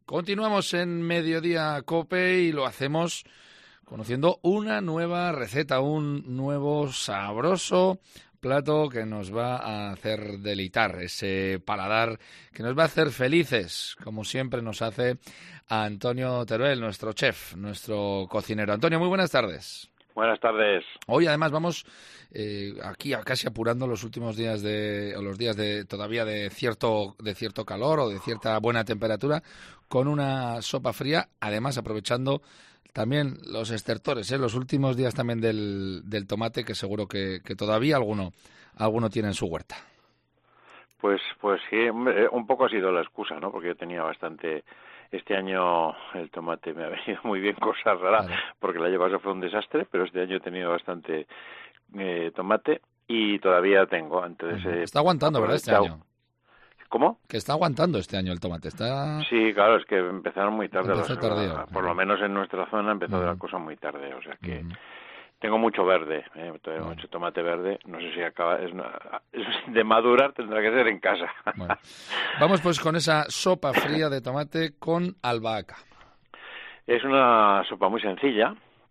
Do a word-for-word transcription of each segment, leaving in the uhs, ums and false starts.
Continuamos en Mediodía COPE y lo hacemos conociendo una nueva receta, un nuevo sabroso plato que nos va a hacer deleitar ese paladar, que nos va a hacer felices, como siempre nos hace Antonio Teruel, nuestro chef, nuestro cocinero. Antonio, muy buenas tardes. Buenas tardes. Hoy además vamos eh, aquí a casi apurando los últimos días de o los días de todavía de cierto de cierto calor o de cierta buena temperatura con una sopa fría, además aprovechando también los estertores, ¿eh? Los últimos días también del, del tomate, que seguro que, que todavía alguno alguno tiene en su huerta. Pues pues sí, un poco ha sido la excusa, ¿no? Porque yo tenía bastante. Este año el tomate me ha venido muy bien, cosa rara, claro, porque el año pasado fue un desastre, pero este año he tenido bastante eh, tomate y todavía tengo. Entonces eh, está aguantando, ¿verdad, este año? ¿Cómo? Que está aguantando este año el tomate. Está. Sí, claro, es que empezaron muy tarde. Empezó las, tardío. Por lo menos en nuestra zona empezó uh-huh. la cosa muy tarde, o sea que... Uh-huh. Tengo mucho verde, eh, tengo bueno. mucho tomate verde, no sé si acaba es, es de madurar, tendrá que ser en casa. Bueno. Vamos pues con esa sopa fría de tomate con albahaca. Es una sopa muy sencilla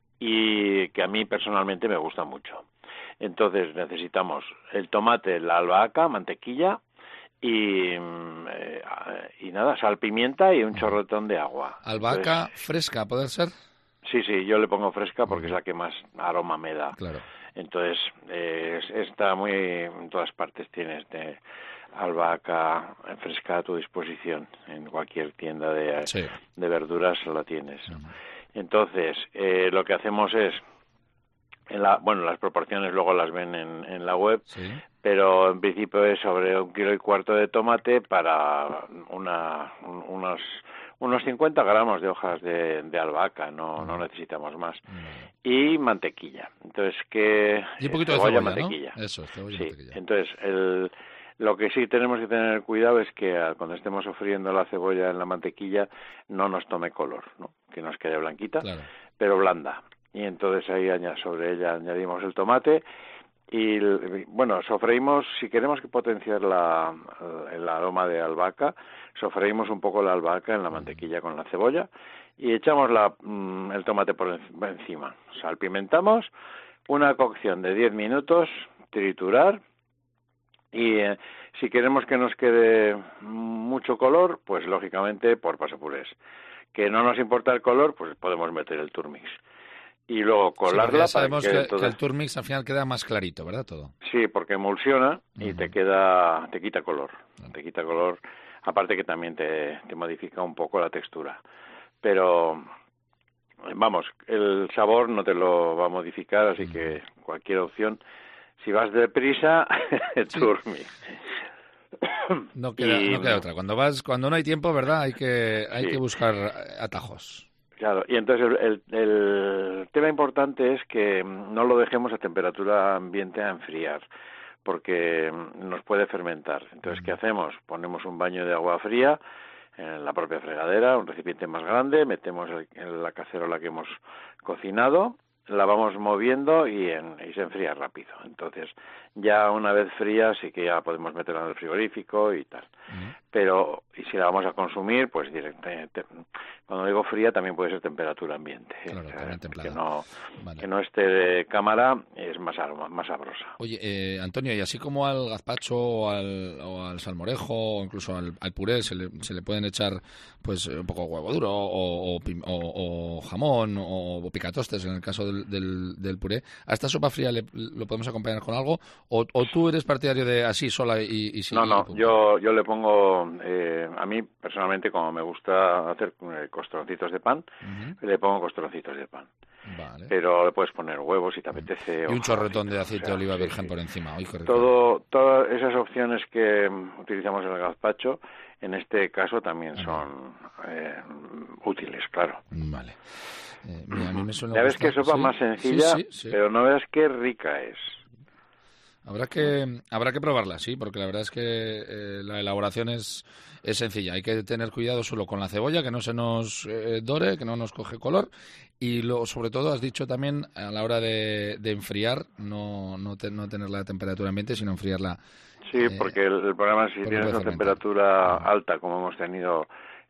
y que a mí personalmente me gusta mucho. Entonces necesitamos el tomate, la albahaca, mantequilla y, eh, y nada, sal, pimienta y un chorretón de agua. ¿Albahaca Entonces, fresca, puede ser? Sí, sí, yo le pongo fresca porque es la que más aroma me da. Claro. Entonces, eh, está muy en todas partes, tienes de albahaca fresca a tu disposición. En cualquier tienda de, sí. de verduras la tienes. Uh-huh. Entonces, eh, lo que hacemos es, en la, bueno, las proporciones luego las ven en, en la web, sí. pero en principio es sobre un kilo y cuarto de tomate para una, un, unos... unos cincuenta gramos de hojas de, de albahaca, no, no necesitamos más. Mm. Y mantequilla. Entonces, ¿qué? Y un poquito cebolla, de cebolla, mantequilla. ¿no? Eso, cebolla, sí. mantequilla. Entonces, el, lo que sí tenemos que tener cuidado es que cuando estemos sofriendo la cebolla en la mantequilla no nos tome color, ¿no? Que nos quede blanquita, claro, pero blanda. Y entonces ahí sobre ella añadimos el tomate. Y, bueno, sofreímos, si queremos que potenciar la, el aroma de albahaca, sofreímos un poco la albahaca en la mantequilla con la cebolla y echamos la, el tomate por encima. Salpimentamos, una cocción de diez minutos, triturar y eh, si queremos que nos quede mucho color, pues lógicamente por pasapurés. Que no nos importa el color, pues podemos meter el turmix. Y luego colarla. Sí, sabemos para que, que, todo... que el turmix al final queda más clarito, ¿verdad? Todo. Sí, porque emulsiona y uh-huh. te queda, te quita color, uh-huh. te quita color, aparte que también te, te modifica un poco la textura. Pero, vamos, el sabor no te lo va a modificar, así uh-huh. que cualquier opción. Si vas deprisa, sí. turmix. No queda, y... no queda otra. Cuando vas, cuando no hay tiempo, ¿verdad? Hay que, hay sí. que buscar atajos. Claro, y entonces el, el, el tema importante es que no lo dejemos a temperatura ambiente a enfriar, porque nos puede fermentar. Entonces, ¿qué hacemos? Ponemos un baño de agua fría en la propia fregadera, un recipiente más grande, metemos el, en la cacerola que hemos cocinado, la vamos moviendo y, en, y se enfría rápido. Entonces, ya una vez fría sí que ya podemos meterla en el frigorífico y tal. Uh-huh. Pero, y si la vamos a consumir, pues directamente, cuando digo fría también puede ser temperatura ambiente. Claro, ¿eh? templada. Que no, vale. que no esté de cámara, es más aroma, más sabrosa. Oye, eh, Antonio, y así como al gazpacho o al, o al salmorejo o incluso al, al puré se le, se le pueden echar pues un poco huevo duro o, o, o, o jamón o, o picatostes en el caso del, del, del puré, ¿a esta sopa fría le, lo podemos acompañar con algo? ¿O, o tú eres partidario de así sola y, y sin? No, no, yo, yo le pongo, eh, a mí personalmente como me gusta hacer eh, costroncitos de pan, uh-huh. le pongo costroncitos de pan. Vale. Pero le puedes poner huevos si te apetece. Y un chorretón de aceite o sea, de oliva sí, virgen sí. por encima. Uy, Todo, todas esas opciones que utilizamos en el gazpacho, en este caso también uh-huh. son eh, útiles, claro. Vale. Eh, mira, a mí me suena ya ves gustar. que sopa ¿Sí? más sencilla, sí, sí, sí. pero no ves qué rica es. Habrá que habrá que probarla, sí, porque la verdad es que eh, la elaboración es, es sencilla. Hay que tener cuidado solo con la cebolla, que no se nos eh, dore, que no nos coge color. Y lo, sobre todo, has dicho también, a la hora de, de enfriar, no, no, te, no tener la temperatura ambiente, sino enfriarla. Sí, eh, porque el, el problema es si tienes una temperatura alta, como hemos tenido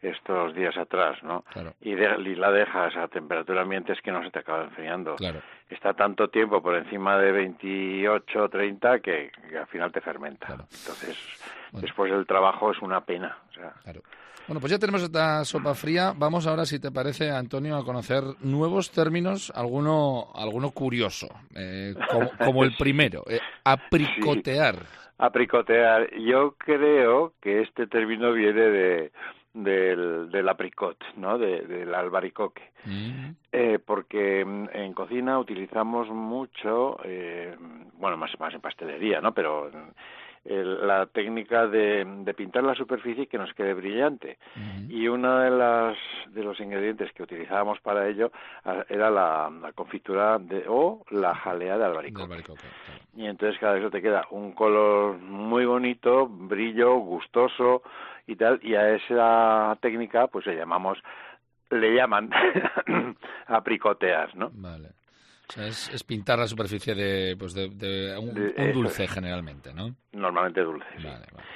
estos días atrás, ¿no? Claro. Y, de, y la dejas a temperatura ambiente, es que no se te acaba enfriando. Claro. Está tanto tiempo por encima de veintiocho, treinta que, que al final te fermenta. Claro. Entonces, bueno, después el trabajo es una pena. O sea. Claro. Bueno, pues ya tenemos esta sopa fría. Vamos ahora, si te parece, Antonio, a conocer nuevos términos, alguno alguno curioso, eh, como, como el primero, eh, apricotear. Sí, apricotear. Yo creo que este término viene de del, del apricot, ¿no? De, del albaricoque. Mm. Eh, porque en cocina utilizamos mucho, eh, bueno, más, más en pastelería, ¿no? Pero el, la técnica de, de pintar la superficie y que nos quede brillante. Uh-huh. Y uno de las de los ingredientes que utilizábamos para ello era la, la confitura de, o la jalea de albaricoque. De albaricoque, claro. Y entonces cada vez te queda un color muy bonito, brillo, gustoso y tal, y a esa técnica pues le llamamos, le llaman apricotear, ¿no? Vale. O sea, es, es pintar la superficie de, pues de, de un, de, un dulce es. generalmente, ¿no? Normalmente dulce, sí. Vale, vale.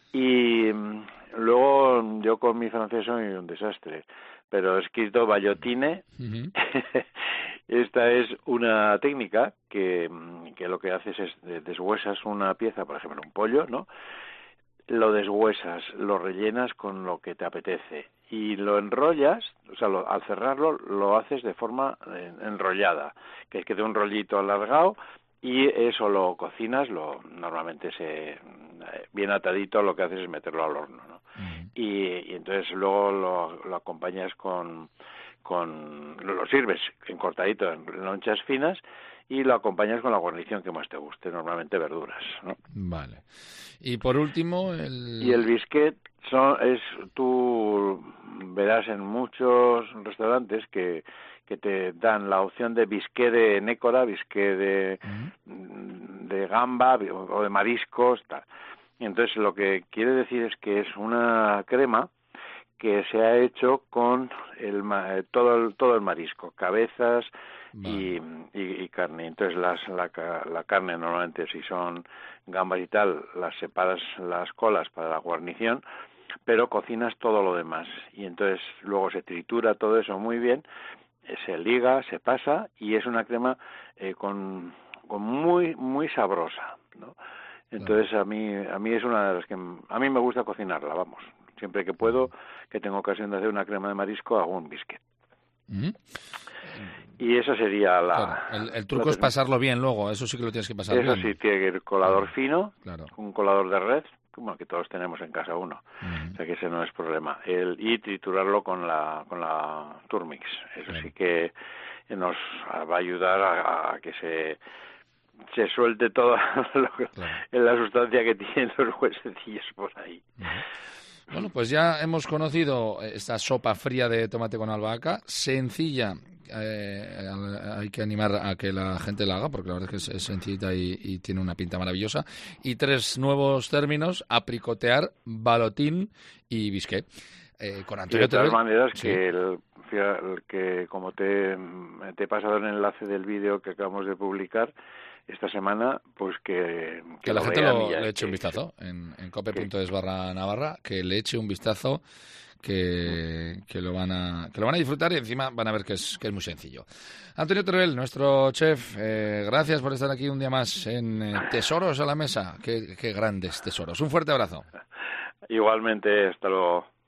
Y um, luego yo con mi francés soy un desastre, pero he escrito ballotine. Uh-huh. Esta es una técnica que, que lo que haces es deshuesas una pieza, por ejemplo un pollo, ¿no? Lo deshuesas, lo rellenas con lo que te apetece y lo enrollas, o sea, lo, al cerrarlo lo haces de forma eh, enrollada, que es que de un rollito alargado y eso lo cocinas, lo normalmente se eh, bien atadito, lo que haces es meterlo al horno, ¿no? Uh-huh. y, y entonces luego lo, lo acompañas con, con lo sirves en cortadito en lonchas finas y lo acompañas con la guarnición que más te guste, normalmente verduras, ¿no? Vale. Y por último, el... Y el biscuit son, es, tú verás en muchos restaurantes que, que te dan la opción de biscuit de nécora, biscuit de, uh-huh. de gamba o de mariscos, tal. Y entonces lo que quiere decir es que es una crema que se ha hecho con el todo el, todo el marisco, cabezas, vale. y, y, y carne. Entonces las, la, la carne normalmente, si son gambas y tal, las separas las colas para la guarnición, pero cocinas todo lo demás. Y entonces luego se tritura todo eso muy bien, se liga, se pasa y es una crema eh, con, con muy muy sabrosa, ¿no? Entonces a mí a mí es una de las que a mí me gusta cocinarla, vamos. Siempre que puedo, que tengo ocasión de hacer una crema de marisco, hago un biscuit. Uh-huh. Y esa sería la... Claro. El, el truco la... es pasarlo bien luego, eso sí que lo tienes que pasar eso bien. Eso sí, tiene que ir colador claro. fino, claro. un colador de red, como que todos tenemos en casa uno, uh-huh. o sea que ese no es problema. El, y triturarlo con la con la Turmix, eso claro. sí que nos va a ayudar a, a que se... se suelte toda lo que, claro. la sustancia que tienen los huesecillos por ahí. Uh-huh. Bueno, pues ya hemos conocido esta sopa fría de tomate con albahaca, sencilla, eh, hay que animar a que la gente la haga, porque la verdad es que es sencillita y, y tiene una pinta maravillosa, y tres nuevos términos, apricotear, balotín y bisquet. Eh, con Antonio y de todas maneras, sí. que, el, el, que como te, te he pasado el enlace del vídeo que acabamos de publicar, esta semana, pues que... Que, que la gente lo, le eche un vistazo en, en cope punto es barra Navarra, que le eche un vistazo, que, que, lo van a, que lo van a disfrutar y encima van a ver que es, que es muy sencillo. Antonio Teruel, nuestro chef, eh, gracias por estar aquí un día más en eh, Tesoros a la Mesa. Qué, qué grandes tesoros. Un fuerte abrazo. Igualmente, hasta luego.